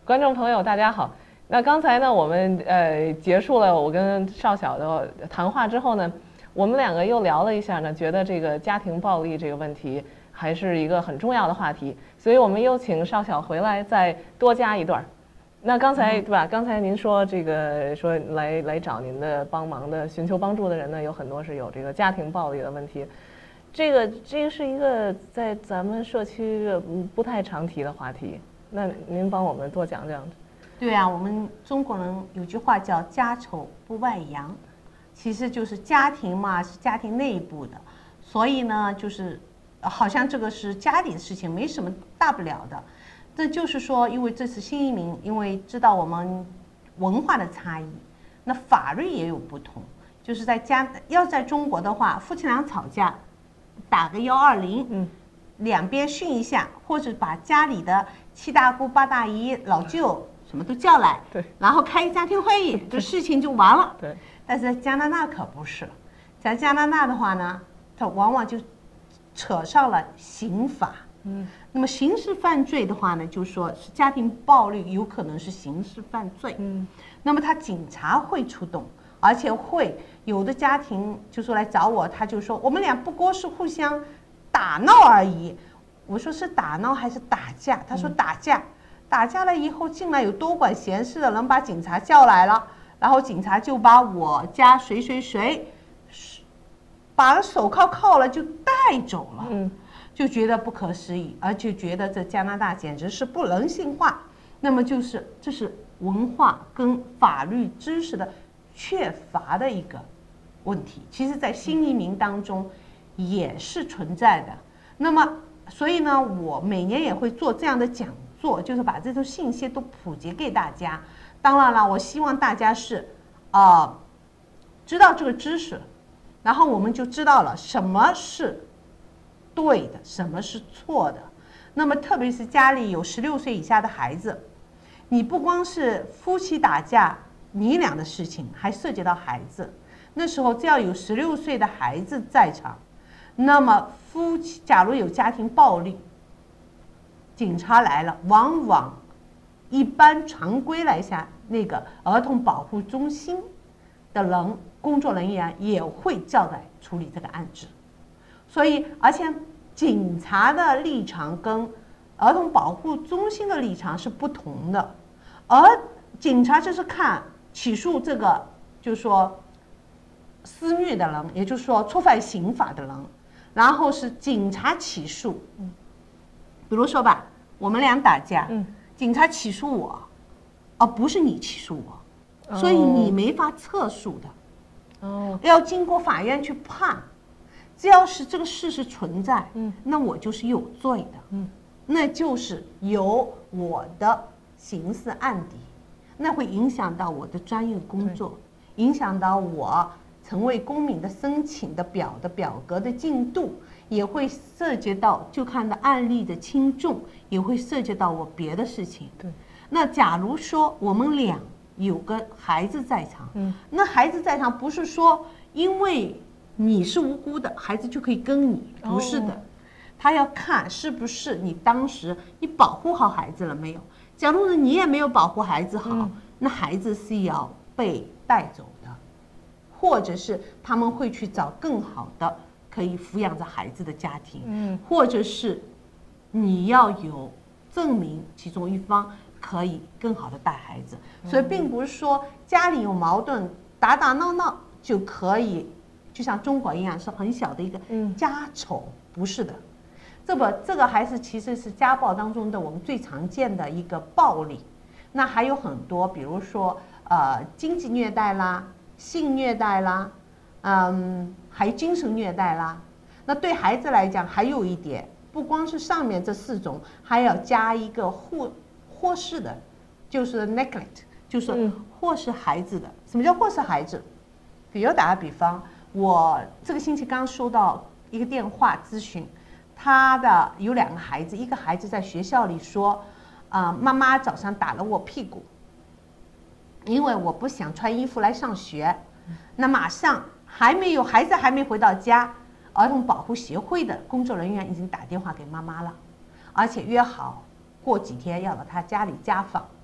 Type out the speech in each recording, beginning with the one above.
观众朋友，大家好。那刚才呢，我们结束了我跟邵晓的谈话之后呢，我们两个又聊了一下呢，觉得这个家庭暴力这个问题还是一个很重要的话题，所以我们又请邵晓回来再多加一段。那刚才对吧？刚才您说这个说来找您的帮忙的、寻求帮助的人呢，有很多是有这个家庭暴力的问题。这个是一个在咱们社区不太常提的话题。那您帮我们多讲讲。 对啊，我们中国人有句话叫“家丑不外扬”，其实就是家庭嘛，是家庭内部的，所以呢，就是好像这个是家里的事情，没什么大不了的。这就是说，因为这次新移民，因为知道我们文化的差异，那法律也有不同。就是要在中国的话，夫妻俩吵架，打个120，两边训一下，或者把家里的七大姑八大姨、老舅什么都叫来， 对， 然后开家庭会议，这事情就完了。 对， 但是在加拿大可不是，在加拿大的话呢，它往往就扯上了刑法。那么刑事犯罪的话呢，就是说是家庭暴力有可能是刑事犯罪。那么他警察会出动，而且会有的家庭就说来找我，他就说我们俩不过是互相打闹而已。我说是打闹还是打架？他说打架。打架了以后，进来有多管闲事的人把警察叫来了，然后警察就把我家谁把手铐了就带走了。就觉得不可思议，而且觉得这加拿大简直是不人性化。那么这是文化跟法律知识的缺乏的一个问题，其实在新移民当中也是存在的。那么所以呢，我每年也会做这样的讲座，就是把这种信息都普及给大家。当然了，我希望大家是知道这个知识，然后我们就知道了什么是对的，什么是错的。那么特别是家里有16岁以下的孩子，你不光是夫妻打架你俩的事情，还涉及到孩子。那时候只要有16岁的孩子在场，那么夫妻假如有家庭暴力，警察来了，往往一般常规来下，那个儿童保护中心的工作人员也会叫来处理这个案子。所以，而且警察的立场跟儿童保护中心的立场是不同的，而警察就是看起诉这个，就是说施虐的人，也就是说触犯刑法的人，然后是警察起诉。比如说吧，我们俩打架，警察起诉我，而不是你起诉我，所以你没法撤诉的，要经过法院去判。只要是这个事实存在，那我就是有罪的，那就是有我的刑事案底，那会影响到我的专业工作，影响到我成为公民的申请的表格的进度，也会涉及到就看到案例的轻重，也会涉及到我别的事情。 对， 那假如说我们俩有个孩子在场，那孩子在场不是说因为你是无辜的，孩子就可以跟你，不是的，他要看是不是你当时你保护好孩子了没有。假如你也没有保护孩子好，那孩子是要被带走的，或者是他们会去找更好的可以抚养着孩子的家庭，或者是你要有证明其中一方可以更好的带孩子。所以并不是说家里有矛盾打打闹闹就可以就像中国一样是很小的一个家丑，不是的。这个还是其实是家暴当中的我们最常见的一个暴力。那还有很多，比如说经济虐待啦、性虐待啦，还精神虐待啦。那对孩子来讲，还有一点，不光是上面这4种，还要加一个忽视的，就是 neglect， 就是忽视孩子的。什么叫忽视孩子？比如打个比方，我这个星期刚收到一个电话咨询，他的有2个孩子，一个孩子在学校里说，妈妈早上打了我屁股，因为我不想穿衣服来上学。那马上孩子还没回到家，儿童保护协会的工作人员已经打电话给妈妈了，而且约好过几天要到他家里家访。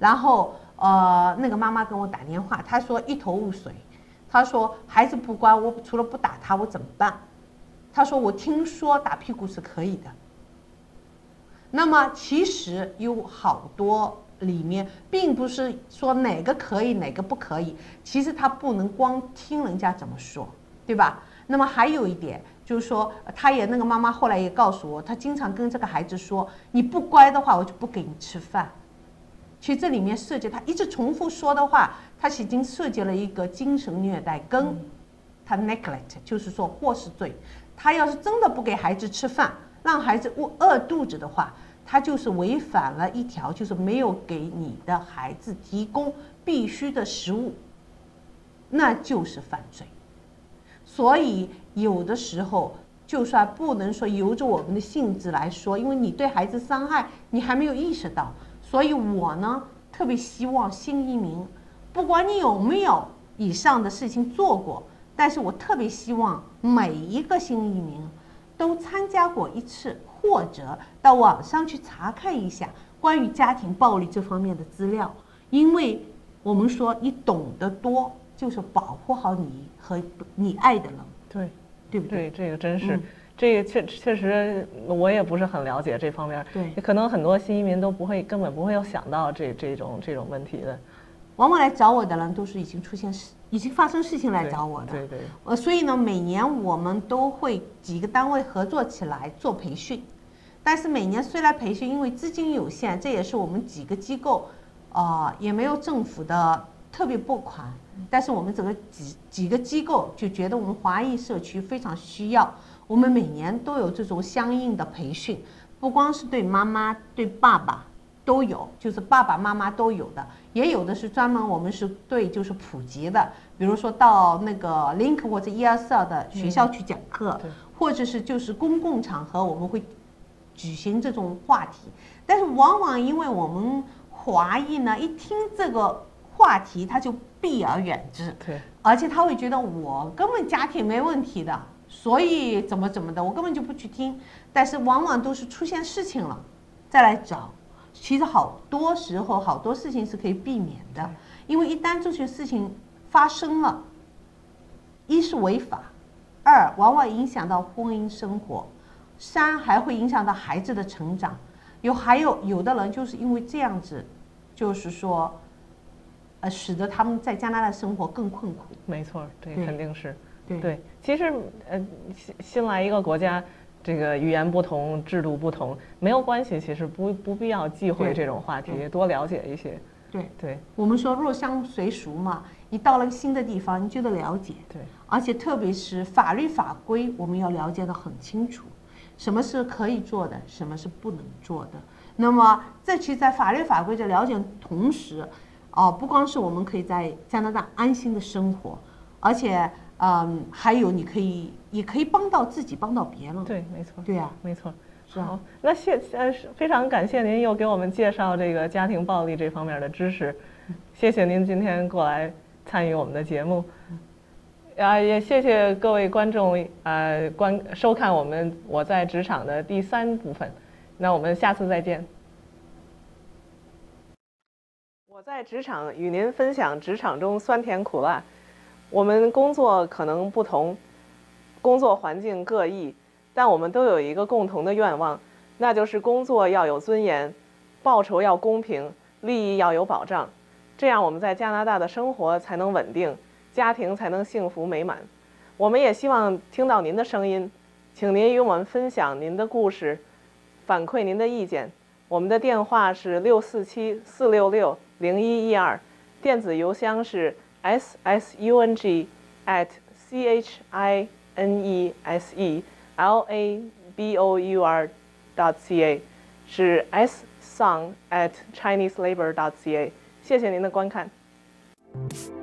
然后那个妈妈跟我打电话，她说一头雾水，她说孩子不乖，我除了不打他，我怎么办？她说我听说打屁股是可以的。那么其实有好多里面并不是说哪个可以哪个不可以，其实他不能光听人家怎么说，对吧？那么还有一点就是说，那个妈妈后来也告诉我，她经常跟这个孩子说，你不乖的话，我就不给你吃饭。其实这里面涉及他一直重复说的话，他已经涉及了一个精神虐待跟他 neglect， 就是说忽视罪。他要是真的不给孩子吃饭，让孩子饿肚子的话，他就是违反了一条，就是没有给你的孩子提供必须的食物，那就是犯罪。所以有的时候就算不能说由着我们的性质来说，因为你对孩子伤害你还没有意识到，所以我呢特别希望新移民，不管你有没有以上的事情做过，但是我特别希望每一个新移民都参加过一次，或者到网上去查看一下关于家庭暴力这方面的资料，因为我们说你懂得多，就是保护好你和你爱的人， 对， 对不对？ 对，这个真是，这个确实我也不是很了解这方面， 对， 可能很多新移民都根本不会有想到这种问题的。 往往来找我的人都是已经发生事情来找我的， 对对。 所以呢，每年我们都会几个单位合作起来做培训，但是每年虽然培训，因为资金有限，这也是我们几个机构，也没有政府的特别拨款，但是我们整个几个机构就觉得我们华裔社区非常需要，我们每年都有这种相应的培训，不光是对妈妈、对爸爸都有，就是爸爸妈妈都有的，也有的是专门我们是对就是普及的，比如说到那个 Link 或者124的学校去讲课，或者是就是公共场合我们会举行这种话题，但是往往因为我们华裔呢，一听这个话题他就避而远之， 对， 而且他会觉得我根本家庭没问题的，所以怎么的，我根本就不去听。但是往往都是出现事情了再来找，其实好多时候好多事情是可以避免的，因为一旦这些事情发生了，一是违法，二往往影响到婚姻生活，三还会影响到孩子的成长。有的人就是因为这样子，就是说，使得他们在加拿大生活更困苦。 没错，这肯定是。 对， 其实新来一个国家，这个语言不同，制度不同，没有关系，其实不必要忌讳这种话题，多了解一些。对， 我们说入乡随俗嘛，你到了新的地方，你就得了解。 对， 而且特别是法律法规，我们要了解得很清楚。什么是可以做的，什么是不能做的。那么这其实在法律法规的了解同时，不光是我们可以在加拿大安心的生活，而且还有也可以帮到自己，帮到别人。 对，没错。 对啊， 没错。 是啊。 好，那非常感谢您又给我们介绍这个家庭暴力这方面的知识，谢谢您今天过来参与我们的节目。也谢谢各位观众收看我在职场的第3部分，那我们下次再见。我在职场与您分享职场中酸甜苦辣，我们工作可能不同，工作环境各异，但我们都有一个共同的愿望，那就是工作要有尊严，报酬要公平，利益要有保障，这样我们在加拿大的生活才能稳定，家庭才能幸福美满。我们也希望听到您的声音，请您与我们分享您的故事，反馈您的意见。我们的电话是647-466-0112，电子邮箱是 ssung@chineselabour.ca， 是 ssung@chineselabour.ca。谢谢您的观看。